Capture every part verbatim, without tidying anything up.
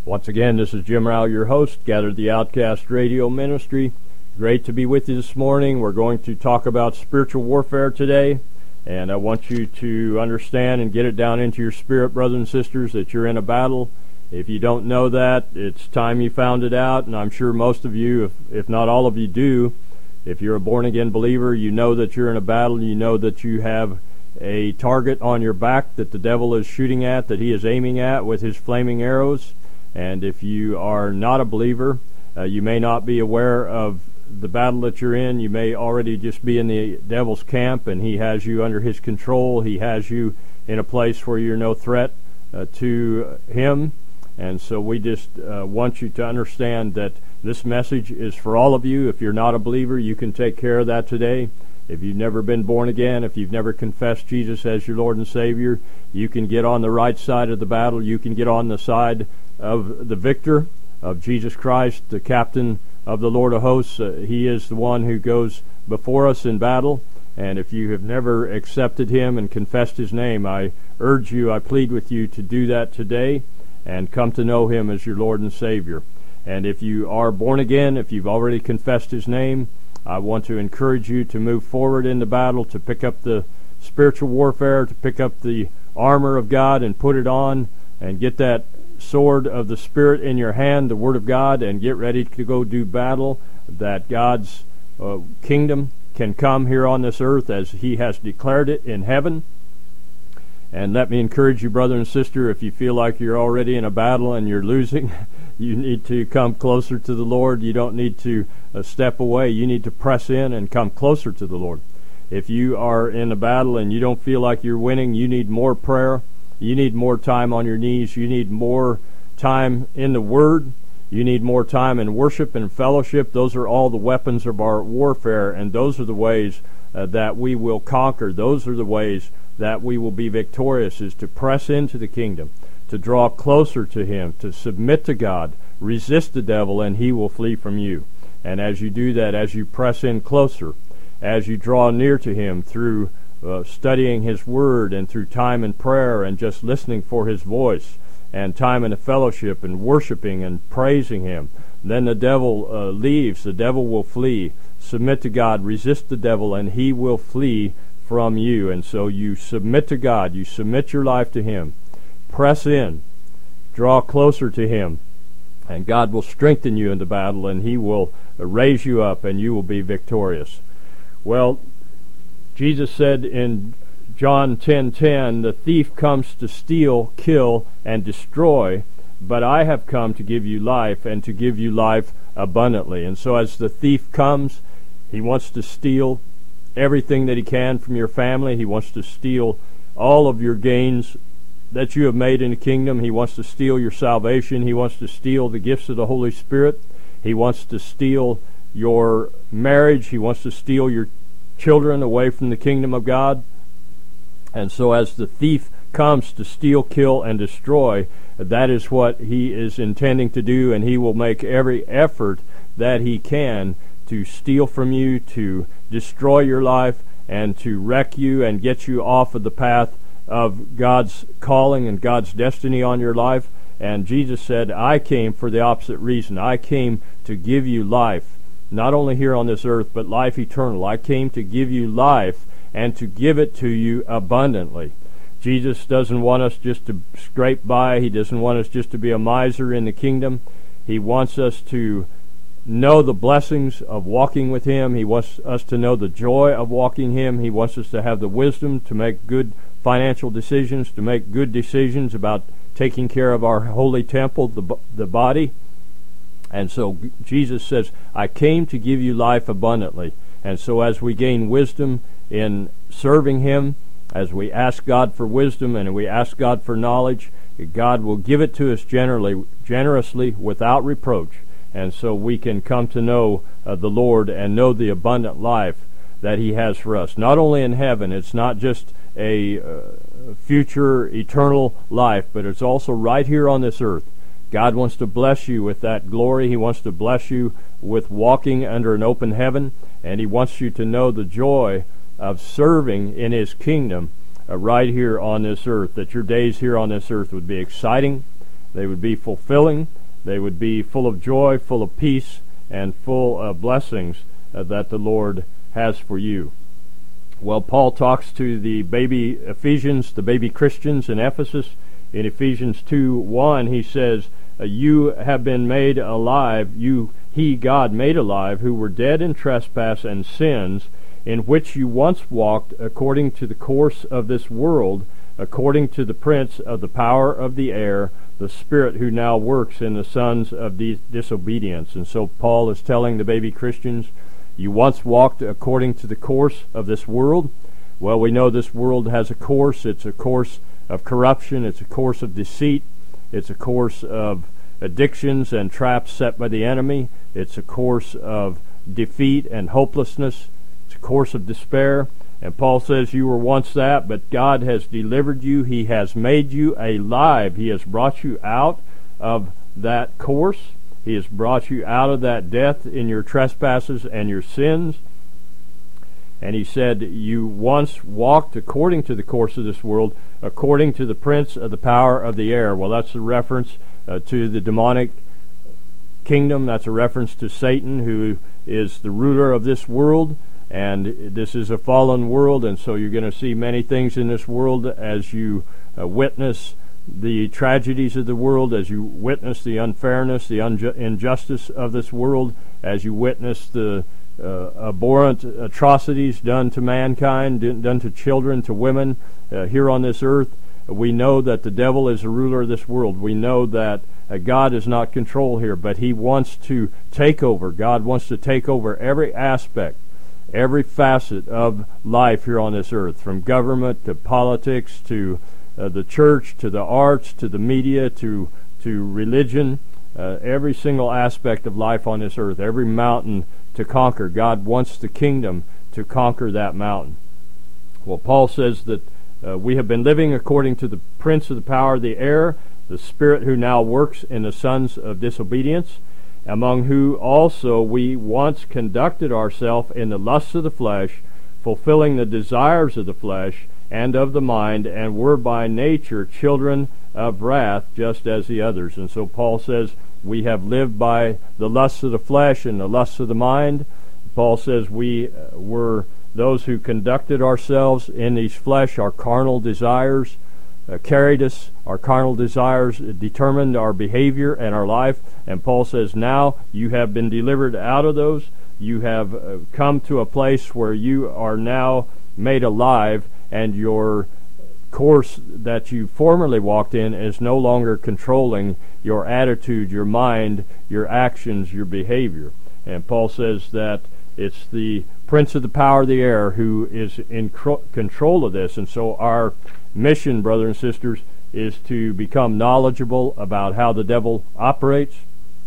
Once again, this is Jim Rowell, your host, Gathered the Outcast Radio Ministry. Great to be with you this morning. We're going to talk about spiritual warfare today, and I want you to understand and get it down into your spirit, brothers and sisters, that you're in a battle. If you don't know that, it's time you found it out, and I'm sure most of you, if, if not all of you, do. If you're a born-again believer, you know that you're in a battle. You know that you have a target on your back that the devil is shooting at, that he is aiming at with his flaming arrows. And if you are not a believer, uh, you may not be aware of the battle that you're in. You may already just be in the devil's camp, and he has you under his control. He has you in a place where you're no threat uh, to him. And so we just uh, want you to understand that this message is for all of you. If you're not a believer, you can take care of that today. If you've never been born again, if you've never confessed Jesus as your Lord and Savior, you can get on the right side of the battle. You can get on the side of the victor, of Jesus Christ, the captain of the Lord of hosts. Uh, he is the one who goes before us in battle. And if you have never accepted him and confessed his name, I urge you, I plead with you to do that today and come to know him as your Lord and Savior. And if you are born again, if you've already confessed his name, I want to encourage you to move forward in the battle, to pick up the spiritual warfare, to pick up the armor of God and put it on, and get that sword of the Spirit in your hand, the Word of God, and get ready to go do battle, that God's uh, kingdom can come here on this earth as he has declared it in heaven. And let me encourage you, brother and sister, if you feel like you're already in a battle and you're losing, you need to come closer to the Lord. You don't need to uh, step away. You need to press in and come closer to the Lord. If you are in a battle and you don't feel like you're winning, you need more prayer. You need more time on your knees. You need more time in the Word. You need more time in worship and fellowship. Those are all the weapons of our warfare, and those are the ways uh, that we will conquer. Those are the ways that we will be victorious, is to press into the kingdom, to draw closer to him, to submit to God, resist the devil, and he will flee from you. And as you do that, as you press in closer, as you draw near to him through Uh, studying his word and through time in prayer and just listening for his voice and time in a fellowship and worshiping and praising him, then the devil uh, leaves. The devil will flee. Submit to God, resist the devil, and he will flee from you. And so you submit to God, you submit your life to him, press in, draw closer to him, and God will strengthen you in the battle, and he will raise you up, and you will be victorious. Well, Jesus said in John ten ten, the thief comes to steal, kill, and destroy, but I have come to give you life, and to give you life abundantly. And so as the thief comes, he wants to steal everything that he can from your family. He wants to steal all of your gains that you have made in the kingdom. He wants to steal your salvation. He wants to steal the gifts of the Holy Spirit. He wants to steal your marriage. He wants to steal your children away from the kingdom of God. And so as the thief comes to steal, kill, and destroy, that is what he is intending to do, and he will make every effort that he can to steal from you, to destroy your life, and to wreck you and get you off of the path of God's calling and God's destiny on your life. And Jesus said, I came for the opposite reason. I came to give you life, not only here on this earth, but life eternal. I came to give you life and to give it to you abundantly. Jesus doesn't want us just to scrape by. He doesn't want us just to be a miser in the kingdom. He wants us to know the blessings of walking with him. He wants us to know the joy of walking him. He wants us to have the wisdom to make good financial decisions, to make good decisions about taking care of our holy temple, the, the body. And so Jesus says, I came to give you life abundantly. And so as we gain wisdom in serving him, as we ask God for wisdom and we ask God for knowledge, God will give it to us generally, generously without reproach. And so we can come to know uh, the Lord and know the abundant life that he has for us. Not only in heaven, it's not just a uh, future eternal life, but it's also right here on this earth. God wants to bless you with that glory. He wants to bless you with walking under an open heaven, and he wants you to know the joy of serving in his kingdom uh, right here on this earth, that your days here on this earth would be exciting, they would be fulfilling, they would be full of joy, full of peace, and full of blessings uh, that the Lord has for you. Well, Paul talks to the baby Ephesians, the baby Christians in Ephesus. In Ephesians two one, he says, you have been made alive, you, he, God, made alive, who were dead in trespass and sins, in which you once walked according to the course of this world, according to the prince of the power of the air, the spirit who now works in the sons of dis- disobedience. And so Paul is telling the baby Christians, you once walked according to the course of this world. Well, we know this world has a course. It's a course of corruption. It's a course of deceit. It's a course of addictions and traps set by the enemy. It's a course of defeat and hopelessness. It's a course of despair. And Paul says you were once that, but God has delivered you. He has made you alive. He has brought you out of that course. He has brought you out of that death in your trespasses and your sins. And he said, you once walked according to the course of this world, according to the prince of the power of the air. Well, that's a reference uh, to the demonic kingdom. That's a reference to Satan, who is the ruler of this world. And this is a fallen world, and so you're going to see many things in this world as you uh, witness the tragedies of the world, as you witness the unfairness, the unju- injustice of this world, as you witness the uh, abhorrent atrocities done to mankind, done to children, to women uh, here on this earth. We know that the devil is the ruler of this world. We know that uh, God is not control here, but he wants to take over. God wants to take over every aspect, every facet of life here on this earth, from government to politics to uh, the church to the arts to the media to to religion, uh, every single aspect of life on this earth, every mountain to conquer. God wants the kingdom to conquer that mountain. Well, Paul says that uh, we have been living according to the prince of the power of the air, the spirit who now works in the sons of disobedience, among who also we once conducted ourselves in the lusts of the flesh, fulfilling the desires of the flesh and of the mind, and were by nature children of wrath, just as the others. And so Paul says we have lived by the lusts of the flesh and the lusts of the mind. Paul says we were those who conducted ourselves in these flesh, our carnal desires, Uh, carried us, our carnal desires determined our behavior and our life. And Paul says, now you have been delivered out of those. You have uh, come to a place where you are now made alive, and your course that you formerly walked in is no longer controlling your attitude, your mind, your actions, your behavior. And Paul says that it's the prince of the power of the air who is in cro- control of this. And so our mission, brothers and sisters, is to become knowledgeable about how the devil operates,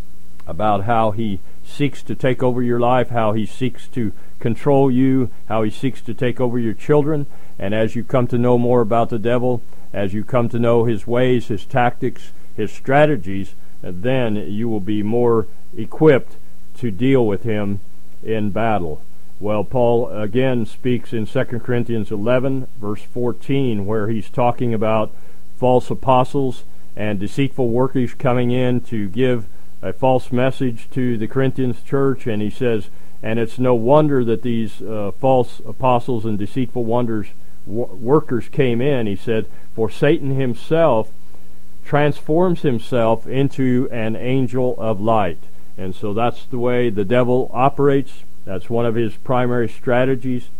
about how he seeks to take over your life, how he seeks to control you, how he seeks to take over your children. And as you come to know more about the devil, as you come to know his ways, his tactics, his strategies, then you will be more equipped to deal with him in battle. Well, Paul again speaks in Second Corinthians eleven, verse fourteen, where he's talking about false apostles and deceitful workers coming in to give a false message to the Corinthians church. And he says, and it's no wonder that these uh, false apostles and deceitful wonders, w- workers came in. He said, for Satan himself transforms himself into an angel of light. And so that's the way the devil operates. That's one of his primary strategies.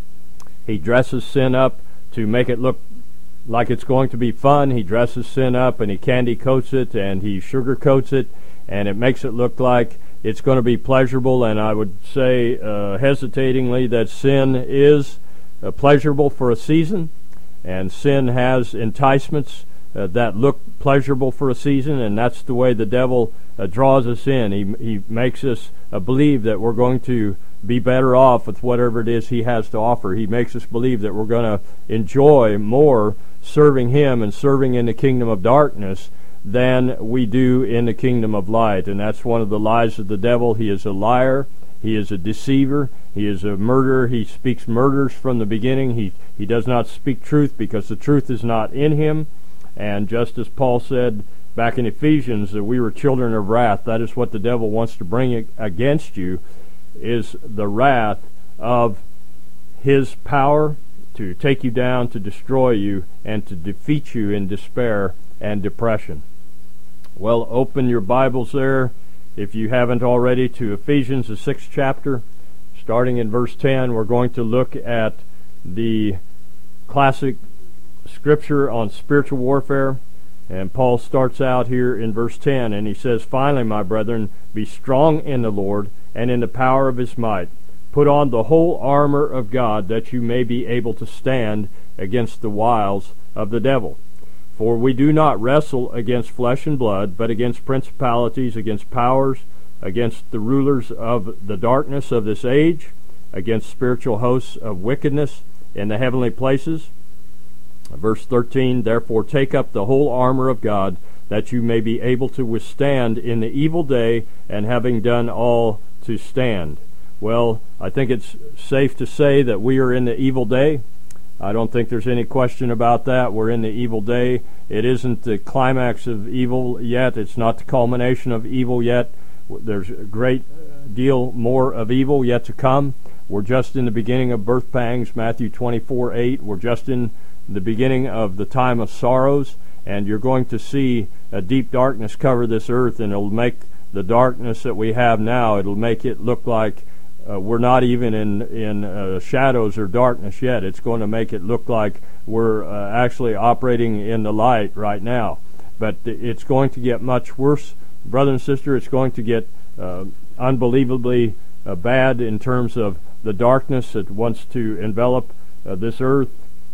He dresses sin up to make it look like it's going to be fun. He dresses sin up and he candy coats it and he sugar coats it, and it makes it look like it's going to be pleasurable. And I would say uh, hesitatingly that sin is uh, pleasurable for a season, and sin has enticements uh, that look pleasurable for a season, and that's the way the devil uh, draws us in. He he makes us uh, believe that we're going to be better off with whatever it is he has to offer. He makes us believe that we're going to enjoy more serving him and serving in the kingdom of darkness than we do in the kingdom of light. And that's one of the lies of the devil. He is a liar. He is a deceiver. He is a murderer. He speaks murders from the beginning. He, he does not speak truth because the truth is not in him. And just as Paul said back in Ephesians that we were children of wrath. That is what the devil wants to bring against you, is the wrath of his power to take you down, to destroy you, and to defeat you in despair and depression. Well, open your Bibles there, if you haven't already, to Ephesians, the sixth chapter. Starting in verse ten, we're going to look at the classic scripture on spiritual warfare. And Paul starts out here in verse ten, and he says, "Finally, my brethren, be strong in the Lord and in the power of his might. Put on the whole armor of God, that you may be able to stand against the wiles of the devil. For we do not wrestle against flesh and blood, but against principalities, against powers, against the rulers of the darkness of this age, against spiritual hosts of wickedness in the heavenly places." Verse thirteen, "Therefore take up the whole armor of God, that you may be able to withstand in the evil day, and having done all, to stand." Well, I think it's safe to say that we are in the evil day. I don't think there's any question about that. We're in the evil day. It isn't the climax of evil yet. It's not the culmination of evil yet. There's a great deal more of evil yet to come. We're just in the beginning of birth pangs, Matthew twenty-four eight. We're just in the beginning of the time of sorrows, and you're going to see a deep darkness cover this earth, and it'll make the darkness that we have now, it'll make it look like Uh, we're not even in in uh, shadows or darkness yet. It's going to make it look like we're uh, actually operating in the light right now. But it's going to get much worse, brother and sister. It's going to get uh, unbelievably uh, bad in terms of the darkness that wants to envelop uh, this earth.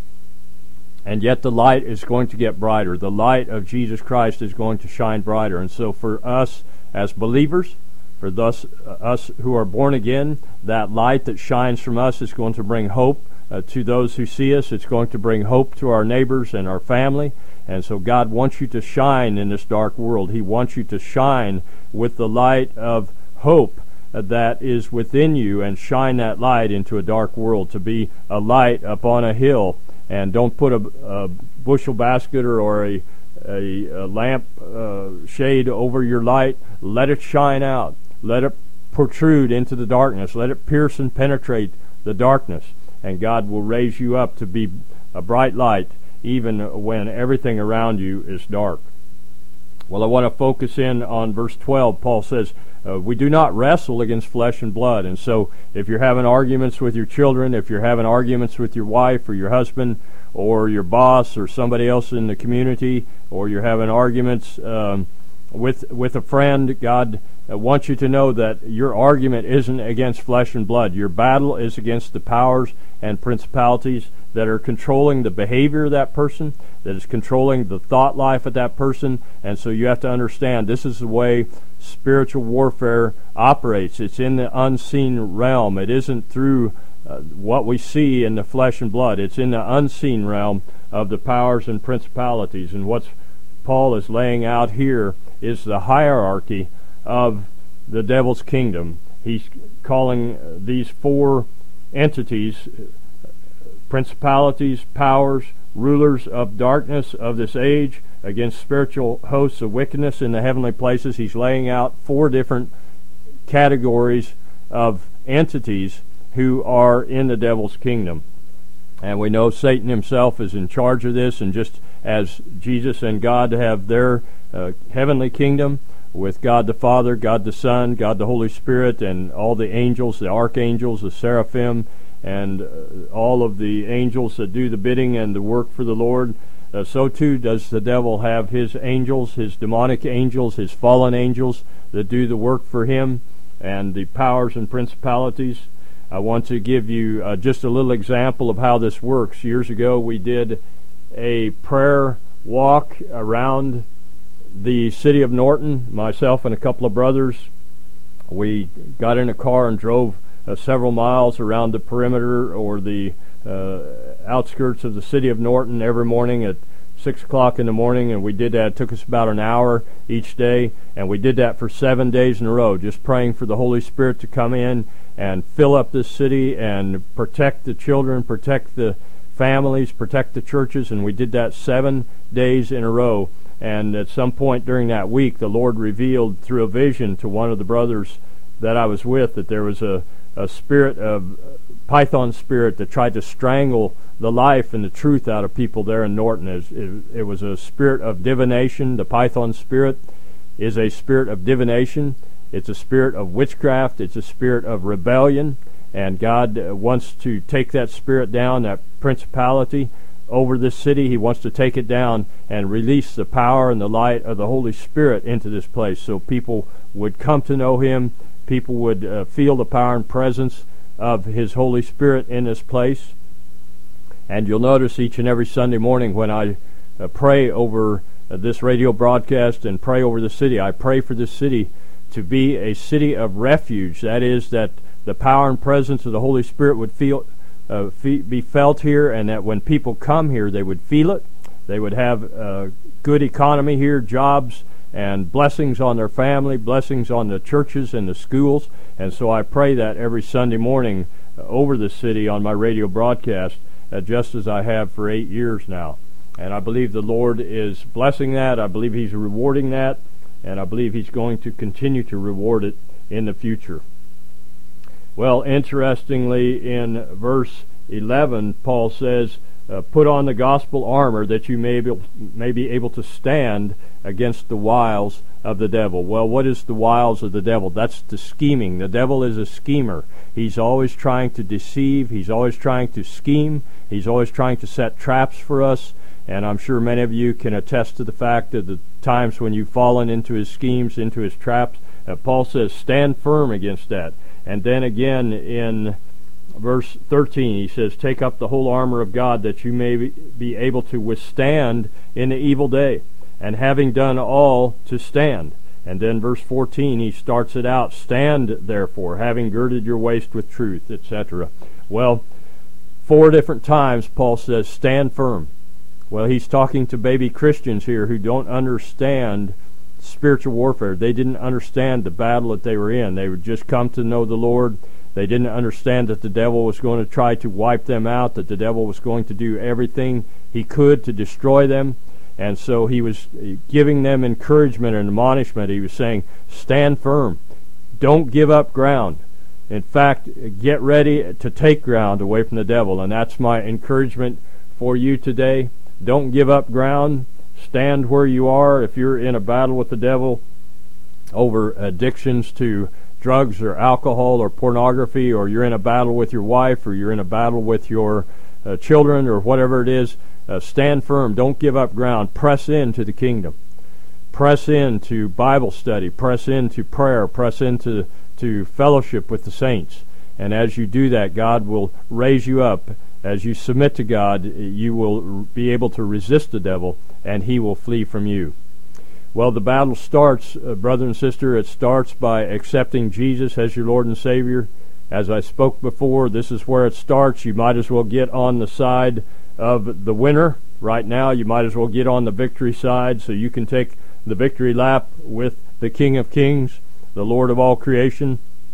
And yet the light is going to get brighter. The light of Jesus Christ is going to shine brighter. And so for us as believers, for thus, uh, us who are born again, that light that shines from us is going to bring hope uh, to those who see us. It's going to bring hope to our neighbors and our family. And so God wants you to shine in this dark world. He wants you to shine with the light of hope uh, that is within you, and shine that light into a dark world, to be a light upon a hill. And don't put a, a bushel basket or, or a, a, a lamp uh, shade over your light. Let it shine out. Let it protrude into the darkness. Let it pierce and penetrate the darkness. And God will raise you up to be a bright light even when everything around you is dark. Well, I want to focus in on verse twelve. Paul says, uh, we do not wrestle against flesh and blood. And so if you're having arguments with your children, if you're having arguments with your wife or your husband or your boss or somebody else in the community, or you're having arguments um, with with a friend, God I want you to know that your argument isn't against flesh and blood. Your battle is against the powers and principalities that are controlling the behavior of that person, that is controlling the thought life of that person. And so you have to understand, this is the way spiritual warfare operates. It's in the unseen realm. It isn't through uh, what we see in the flesh and blood. It's in the unseen realm of the powers and principalities. And what Paul is laying out here is the hierarchy of the devil's kingdom. He's calling these four entities principalities, powers, rulers of darkness of this age, against spiritual hosts of wickedness in the heavenly places. He's laying out four different categories of entities who are in the devil's kingdom. And we know Satan himself is in charge of this, and just as Jesus and God have their uh, heavenly kingdom, with God the Father, God the Son, God the Holy Spirit, and all the angels, the archangels, the seraphim, and uh, all of the angels that do the bidding and the work for the Lord, uh, so too does the devil have his angels, his demonic angels, his fallen angels that do the work for him, and the powers and principalities. I want to give you uh, just a little example of how this works. Years ago we did a prayer walk around the city of Norton, myself and a couple of brothers. We got in a car and drove uh, several miles around the perimeter or the uh, outskirts of the city of Norton every morning at six o'clock in the morning, and we did that. It took us about an hour each day, and we did that for seven days in a row, just praying for the Holy Spirit to come in and fill up this city and protect the children, protect the families, protect the churches, and we did that seven days in a row. And at some point during that week, the Lord revealed through a vision to one of the brothers that I was with that there was a, a spirit of python spirit that tried to strangle the life and the truth out of people there in Norton. It, it, it was a spirit of divination. The python spirit is a spirit of divination. It's a spirit of witchcraft. It's a spirit of rebellion. And God uh, wants to take that spirit down, that principality, over this city. He wants to take it down and release the power and the light of the Holy Spirit into this place so people would come to know Him. People would uh, feel the power and presence of His Holy Spirit in this place. And you'll notice each and every Sunday morning when I uh, pray over uh, this radio broadcast and pray over the city, I pray for this city to be a city of refuge. That is, that the power and presence of the Holy Spirit would feel uh, fe- be felt here, and that when people come here, they would feel it. They would have a good economy here, jobs, and blessings on their family, blessings on the churches and the schools. And so I pray that every Sunday morning uh, over the city on my radio broadcast, uh, just as I have for eight years now. And I believe the Lord is blessing that. I believe He's rewarding that. And I believe He's going to continue to reward it in the future. Well, interestingly, in verse eleven, Paul says, uh, put on the gospel armor that you may be, may be able to stand against the wiles of the devil. Well, what is the wiles of the devil? That's the scheming. The devil is a schemer. He's always trying to deceive. He's always trying to scheme. He's always trying to set traps for us. And I'm sure many of you can attest to the fact that the times when you've fallen into his schemes, into his traps. Uh, Paul says, stand firm against that. And then again in verse thirteen, he says, take up the whole armor of God that you may be able to withstand in the evil day, and having done all, to stand. And then verse fourteen, he starts it out, stand therefore, having girded your waist with truth, et cetera. Well, four different times Paul says, stand firm. Well, he's talking to baby Christians here who don't understand spiritual warfare. They didn't understand the battle that they were in. They would just come to know the Lord. They didn't understand that the devil was going to try to wipe them out, that the devil was going to do everything he could to destroy them. And so he was giving them encouragement and admonishment. He was saying, stand firm. Don't give up ground. In fact, get ready to take ground away from the devil. And that's my encouragement for you today. Don't give up ground. Stand where you are. If you're in a battle with the devil over addictions to drugs or alcohol or pornography, or you're in a battle with your wife, or you're in a battle with your uh, children, or whatever it is, uh, stand firm. Don't give up ground. Press into the kingdom. Press into Bible study. Press into prayer. Press into to fellowship with the saints. And as you do that, God will raise you up. As you submit to God, you will be able to resist the devil, and he will flee from you. Well, the battle starts, uh, brother and sister, it starts by accepting Jesus as your Lord and Savior. As I spoke before, this is where it starts. You might as well get on the side of the winner right now. You might as well get on the victory side so you can take the victory lap with the King of Kings, the Lord of all creation.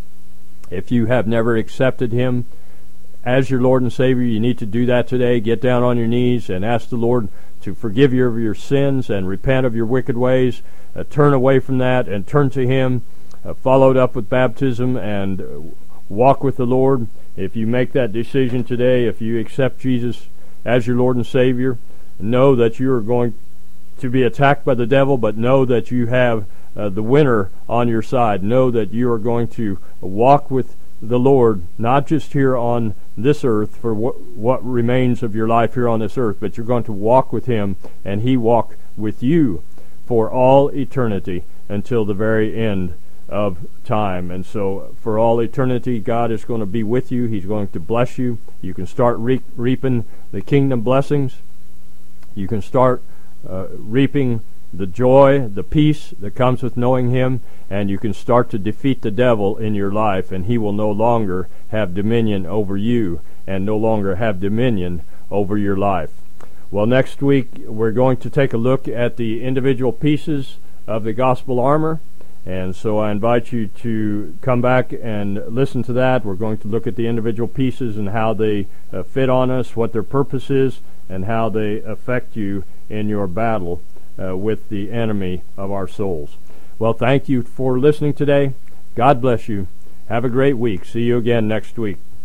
If you have never accepted Him as your Lord and Savior, you need to do that today. Get down on your knees and ask the Lord to forgive you of your sins and repent of your wicked ways. Uh, turn away from that and turn to Him, uh, followed up with baptism, and uh, walk with the Lord. If you make that decision today, if you accept Jesus as your Lord and Savior, know that you are going to be attacked by the devil, but know that you have uh, the winner on your side. Know that you are going to walk with the Lord, not just here on this earth for what, what remains of your life here on this earth, but you're going to walk with Him, and He walk with you for all eternity until the very end of time. And so for all eternity, God is going to be with you. He's going to bless you. You can start re- reaping the kingdom blessings. You can start uh, reaping the joy, the peace that comes with knowing Him, and you can start to defeat the devil in your life, and he will no longer have dominion over you and no longer have dominion over your life. Well, next week we're going to take a look at the individual pieces of the gospel armor, and so I invite you to come back and listen to that. We're going to look at the individual pieces and how they uh, fit on us, what their purpose is, and how they affect you in your battle uh, with the enemy of our souls. Well, thank you for listening today. God bless you. Have a great week. See you again next week.